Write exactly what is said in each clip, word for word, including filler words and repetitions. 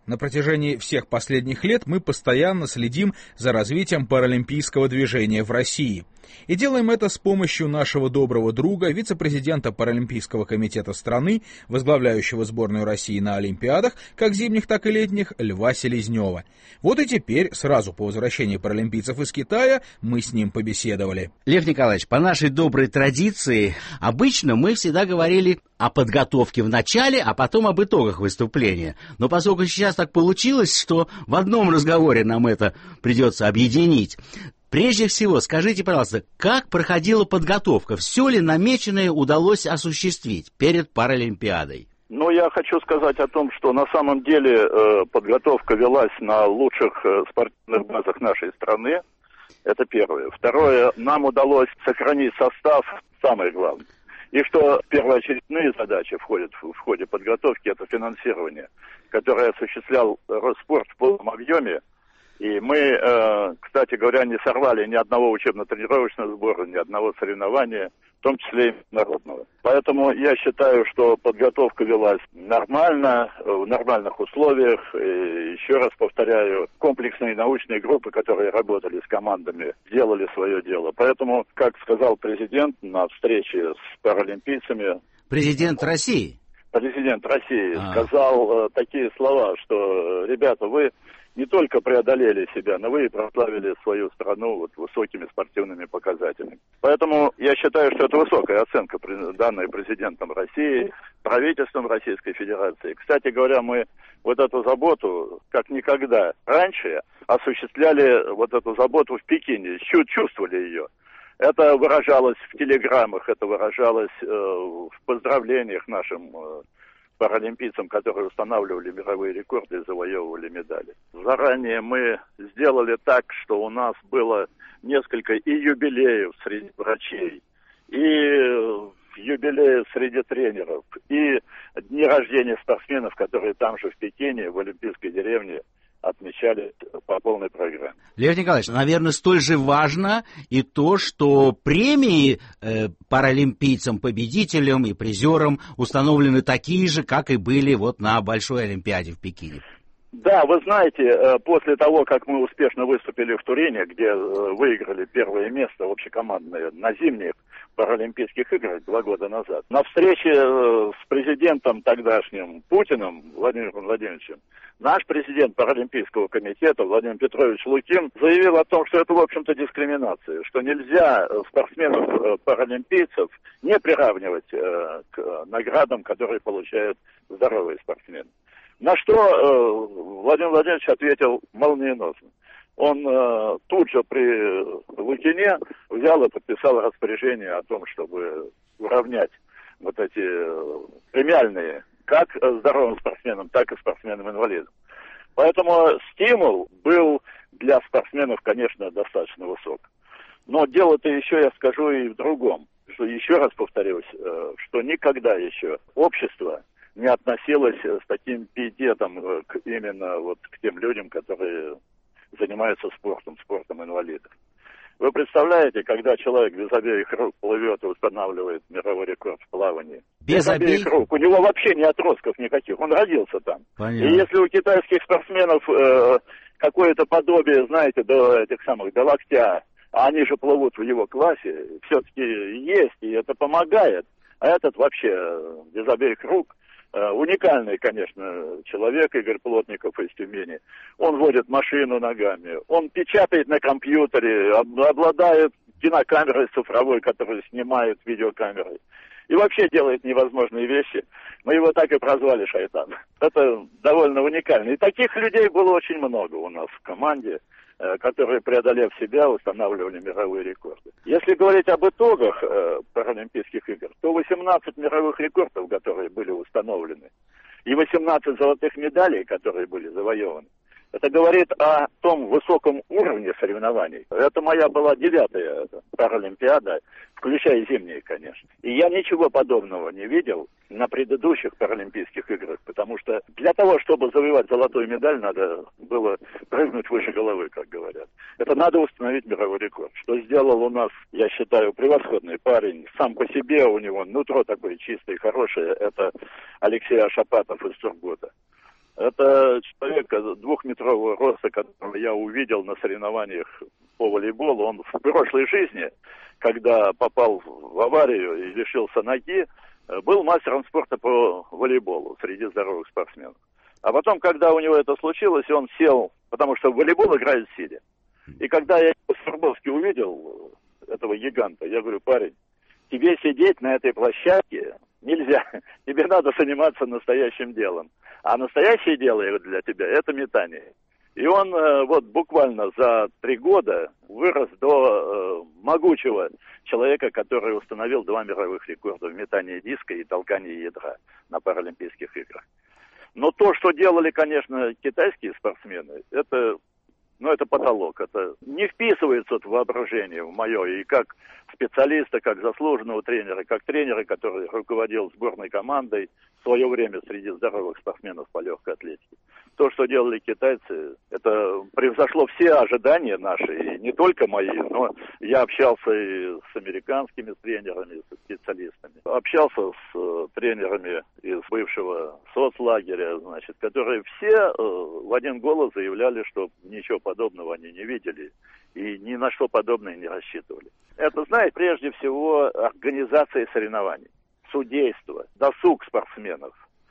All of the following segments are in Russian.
На протяжении всех последних лет мы постоянно следим за развитием паралимпийского движения в России. И делаем это с помощью нашего доброго друга, вице-президента Паралимпийского комитета страны, возглавляющего сборную России на Олимпиадах, как зимних, так и летних, Льва Селезнева. Вот и теперь, сразу по возвращении паралимпийцев из Китая, мы с ним побеседовали. Лев Николаевич, по нашей доброй традиции, обычно мы всегда говорили о подготовке в начале, а потом об итогах выступления. Но поскольку сейчас так получилось, что в одном разговоре нам это придется объединить. Прежде всего, скажите, пожалуйста, как проходила подготовка? Все ли намеченное удалось осуществить перед Паралимпиадой? Ну, я хочу сказать о том, что на самом деле э, подготовка велась на лучших э, спортивных базах нашей страны. Это первое. Второе, нам удалось сохранить состав, самое главное. И что первоочередные задачи входят в, в ходе подготовки, это финансирование, которое осуществлял Росспорт в полном объеме. И мы, э, кстати говоря, не сорвали ни одного учебно-тренировочного сбора, ни одного соревнования, в том числе и международного. Поэтому я считаю, что подготовка велась нормально, в нормальных условиях. И еще раз повторяю, комплексные научные группы, которые работали с командами, сделали свое дело. Поэтому, как сказал президент на встрече с паралимпийцами... Президент России? Президент России А. сказал э, такие слова, что, ребята, вы... не только преодолели себя, но вы и прославили свою страну вот высокими спортивными показателями. Поэтому я считаю, что это высокая оценка, данная президентом России, правительством Российской Федерации. Кстати говоря, мы вот эту заботу, как никогда раньше, осуществляли вот эту заботу в Пекине, чувствовали ее. Это выражалось в телеграммах, это выражалось э, в поздравлениях нашим э, паралимпийцам, которые устанавливали мировые рекорды и завоевывали медали. Заранее мы сделали так, что у нас было несколько и юбилеев среди врачей, и юбилеев среди тренеров, и дни рождения спортсменов, которые там же в Пекине, в Олимпийской деревне, отмечали по полной программе. Лев Николаевич, наверное, столь же важно и то, что премии э, паралимпийцам, победителям и призерам установлены такие же, как и были вот на Большой Олимпиаде в Пекине. Да, вы знаете, после того, как мы успешно выступили в Турине, где выиграли первое место общекомандное на зимних Паралимпийских играх два года назад, на встрече с президентом тогдашним Путиным Владимиром Владимировичем, наш президент Паралимпийского комитета Владимир Петрович Лукин заявил о том, что это, в общем-то, дискриминация, что нельзя спортсменов-паралимпийцев не приравнивать к наградам, которые получают здоровые спортсмены. На что э, Владимир Владимирович ответил молниеносно. Он э, тут же при Лукине взял и подписал распоряжение о том, чтобы уравнять вот эти э, премиальные как здоровым спортсменам, так и спортсменам-инвалидам. Поэтому стимул был для спортсменов, конечно, достаточно высок. Но дело-то еще, я скажу, и в другом. Что, еще раз повторюсь, э, что никогда еще общество не относилась с таким пиететом к, именно вот к тем людям, которые занимаются спортом, спортом инвалидов. Вы представляете, когда человек без обеих рук плывет и устанавливает мировой рекорд в плавании? Без, без обеих рук. У него вообще нет отростков никаких, он родился там. Понятно. И если у китайских спортсменов э, какое-то подобие, знаете, до этих самых, до локтя, а они же плывут в его классе, все-таки есть, и это помогает. А этот вообще без обеих рук. Уникальный, конечно, человек, Игорь Плотников из Тюмени. Он водит машину ногами, он печатает на компьютере, обладает кинокамерой цифровой, которая снимает видеокамерой. И вообще делает невозможные вещи. Мы его так и прозвали Шайтан. Это довольно уникально. И таких людей было очень много у нас в команде, которые, преодолев себя, устанавливали мировые рекорды. Если говорить об итогах э, Паралимпийских игр, то восемнадцать мировых рекордов, которые были установлены, и восемнадцать золотых медалей, которые были завоеваны, это говорит о том высоком уровне соревнований. Это моя была девятая Паралимпиада, включая зимние, конечно. И я ничего подобного не видел на предыдущих Паралимпийских играх, потому что для того, чтобы завоевать золотую медаль, надо было прыгнуть выше головы, как говорят. Это надо установить мировой рекорд. Что сделал у нас, я считаю, превосходный парень. Сам по себе у него нутро такое чистое и хорошее. Это Алексей Ашапатов из Сургута. Это человек двухметрового роста, которого я увидел на соревнованиях по волейболу. Он в прошлой жизни, когда попал в аварию и лишился ноги, был мастером спорта по волейболу среди здоровых спортсменов. А потом, когда у него это случилось, он сел, потому что в волейбол играют в силе. И когда я в Свердловске увидел этого гиганта, я говорю: парень, тебе сидеть на этой площадке нельзя. Тебе надо заниматься настоящим делом. А настоящее дело для тебя – это метание. И он вот буквально за три года вырос до э, могучего человека, который установил два мировых рекорда в метании диска и толкании ядра на Паралимпийских играх. Но то, что делали, конечно, китайские спортсмены, это, ну, это потолок. Это не вписывается в воображение в мое. И как специалиста, как заслуженного тренера, как тренера, который руководил сборной командой в свое время среди здоровых спортсменов по легкой атлетике. То, что делали китайцы, это превзошло все ожидания наши, и не только мои, но я общался и с американскими тренерами, со специалистами, общался с э, тренерами из бывшего соцлагеря, значит, которые все э, в один голос заявляли, что ничего подобного они не видели и ни на что подобное не рассчитывали. Это, знаете, прежде всего организация соревнований, судейство, досуг спортсменов.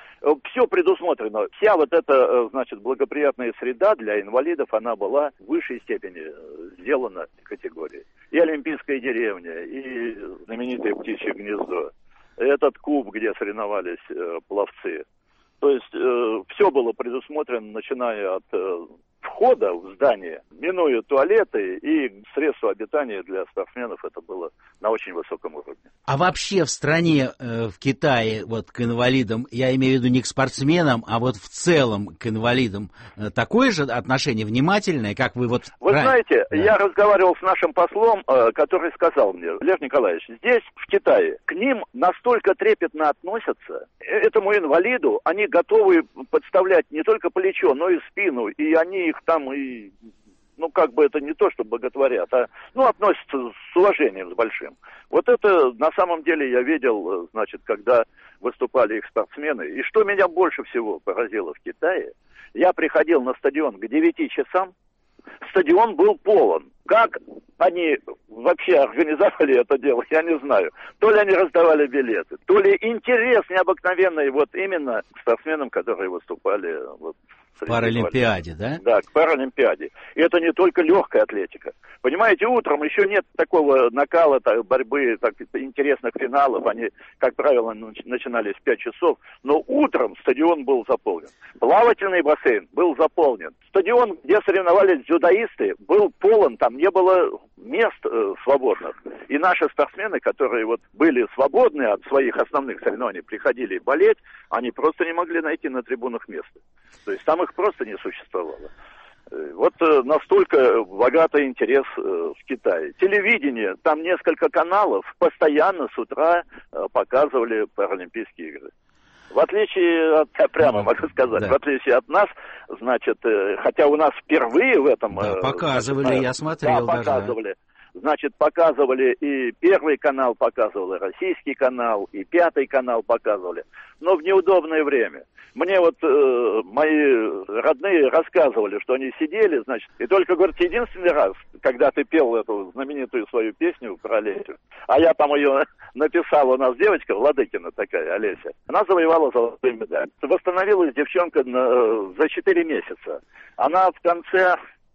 Все предусмотрено. Вся вот эта, значит, благоприятная среда для инвалидов, она была в высшей степени сделана в категории. И Олимпийская деревня, и знаменитое птичье гнездо, этот куб, где соревновались э, пловцы. То есть э, все было предусмотрено, начиная от э, входа в здание, минуя туалеты и средства обитания для спортсменов, это было на очень высоком уровне. А вообще в стране, э, в Китае, вот к инвалидам, я имею в виду не к спортсменам, а вот в целом к инвалидам, э, такое же отношение внимательное, как вы вот... Вы ранее... знаете, да. Я разговаривал с нашим послом, э, который сказал мне: Лев Николаевич, здесь, в Китае, к ним настолько трепетно относятся, этому инвалиду они готовы подставлять не только плечо, но и спину, и они их там и... Ну, как бы это не то, что боготворят, а, ну, относятся с уважением, с большим. Вот это, на самом деле, я видел, значит, когда выступали их спортсмены. И что меня больше всего поразило в Китае, я приходил на стадион к девяти часам, стадион был полон. Как они вообще организовали это дело, я не знаю. То ли они раздавали билеты, то ли интерес необыкновенный вот именно к спортсменам, которые выступали вот, в Паралимпиаде, да? Да, к Паралимпиаде. И это не только легкая атлетика. Понимаете, утром еще нет такого накала, так, борьбы, так, интересных финалов. Они, как правило, начинались в пять часов. Но утром стадион был заполнен. Плавательный бассейн был заполнен. Стадион, где соревновались дзюдоисты, был полон. Там не было мест э, свободных. И наши спортсмены, которые вот были свободны от своих основных соревнований, приходили болеть, они просто не могли найти на трибунах места. То есть там их просто не существовало. Вот э, настолько богатый интерес э, в Китае. Телевидение, там несколько каналов постоянно с утра э, показывали Паралимпийские игры. В отличие от, я прямо могу сказать, да. в отличие от нас, значит, э, хотя у нас впервые в этом... Да, э, показывали, значит, я смотрел да, даже. показывали. Значит, показывали, и Первый канал показывал, и Российский канал, и Пятый канал показывали. Но в неудобное время. Мне вот э, мои родные рассказывали, что они сидели, значит, и только, говорят, единственный раз, когда ты пел эту знаменитую свою песню про Олесю, а я там ее написал, у нас девочка, Владыкина такая, Олеся, она завоевала золотую медаль. Восстановилась девчонка на, за четыре месяца. Она в конце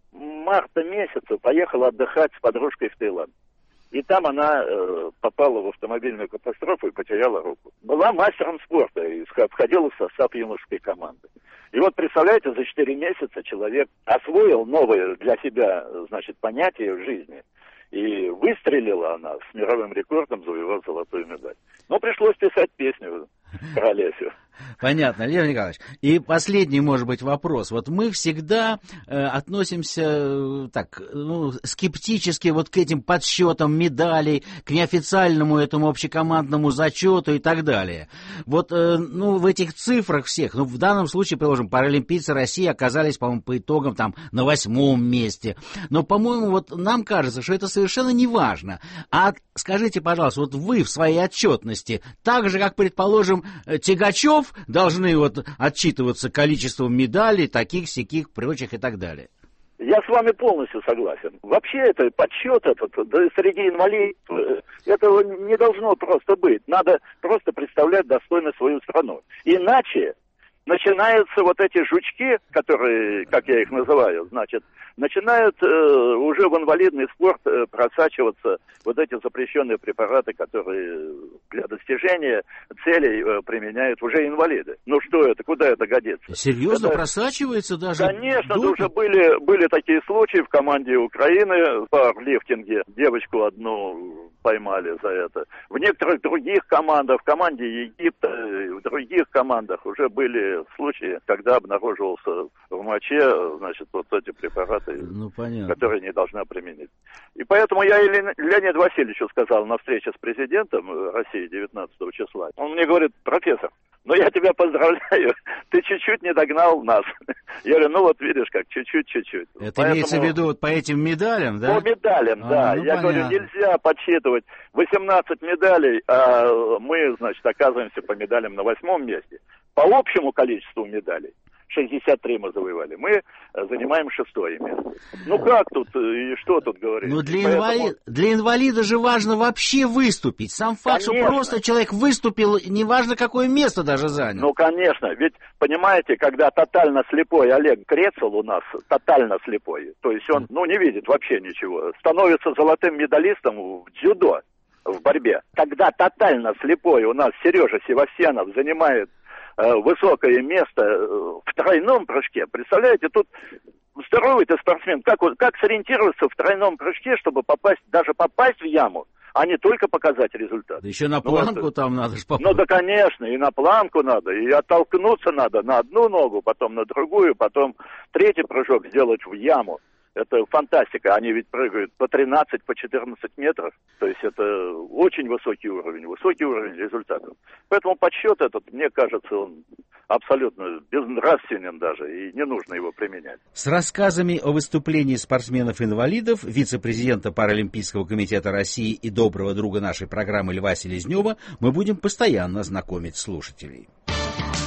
марта месяца поехала отдыхать с подружкой в Таиланд. И там она э, попала в автомобильную катастрофу и потеряла руку. Была мастером спорта и входила в состав юношеской команды. И вот, представляете, за четыре месяца человек освоил новое для себя, значит, понятие в жизни. И выстрелила она с мировым рекордом, завоевав золотую медаль. Но пришлось писать песню про Олесю. Понятно, Лев Николаевич. И последний, может быть, вопрос. Вот мы всегда э, относимся э, так, ну, скептически вот к этим подсчетам медалей, к неофициальному этому общекомандному зачету и так далее. Вот, э, ну, в этих цифрах всех, ну, в данном случае, положим, паралимпийцы России оказались, по-моему, по итогам там на восьмом месте. Но, по-моему, вот нам кажется, что это совершенно не важно. А скажите, пожалуйста, вот вы в своей отчетности, так же, как, предположим, Тягачев, Подготов должны вот отчитываться количеством медалей, таких, сяких, прочих и так далее. Я с вами полностью согласен. Вообще это подсчет этот, да, среди инвалидов, этого не должно просто быть. Надо просто представлять достойно свою страну. Иначе начинаются вот эти жучки, которые, как я их называю, значит, начинают э, уже в инвалидный спорт э, просачиваться вот эти запрещенные препараты, которые для достижения целей э, применяют уже инвалиды. Ну что это, куда это годится? Серьезно, это... просачивается даже? Конечно, уже были, были такие случаи в команде Украины в пауэрлифтинге. Девочку одну поймали за это. В некоторых других командах, в команде Египта, в других командах уже были случаи, когда обнаруживался в моче, значит, вот эти препараты, ну, которые не должна применить. И поэтому я и Леониду Васильевичу сказал на встрече с президентом России девятнадцатого числа. Он мне говорит: профессор, ну я тебя поздравляю, ты чуть-чуть не догнал нас. Я говорю, ну вот видишь как, чуть-чуть, чуть-чуть. Это Поэтому... имеется в виду вот по этим медалям, да? По медалям, а, да. Ну, я понятно. говорю, нельзя подсчитывать восемнадцать медалей, а мы, значит, оказываемся по медалям на восьмом месте. По общему количеству медалей, шестьдесят три мы завоевали, мы занимаем шестое место. Ну как тут и что тут говорить? Ну для, Поэтому... инвалид... для инвалида же важно вообще выступить. Сам факт, конечно, что просто человек выступил, неважно какое место даже занял. Ну конечно, ведь понимаете, когда тотально слепой Олег Крецел у нас, тотально слепой, то есть он ну, не видит вообще ничего, становится золотым медалистом в дзюдо, в борьбе. Когда тотально слепой у нас Сережа Севастьянов занимает высокое место в тройном прыжке. Представляете, тут здоровый-то спортсмен, как, как сориентироваться в тройном прыжке, чтобы попасть, даже попасть в яму, а не только показать результат. Да еще на планку ну, вот, там надо же попасть. Ну да, конечно, и на планку надо, и оттолкнуться надо на одну ногу, потом на другую, потом третий прыжок сделать в яму. Это фантастика, они ведь прыгают по тринадцать, по четырнадцать метров, то есть это очень высокий уровень, высокий уровень результатов. Поэтому подсчет этот, мне кажется, он абсолютно безнравственен даже, и не нужно его применять. С рассказами о выступлении спортсменов-инвалидов, вице-президента Паралимпийского комитета России и доброго друга нашей программы Льва Селезнева мы будем постоянно знакомить слушателей.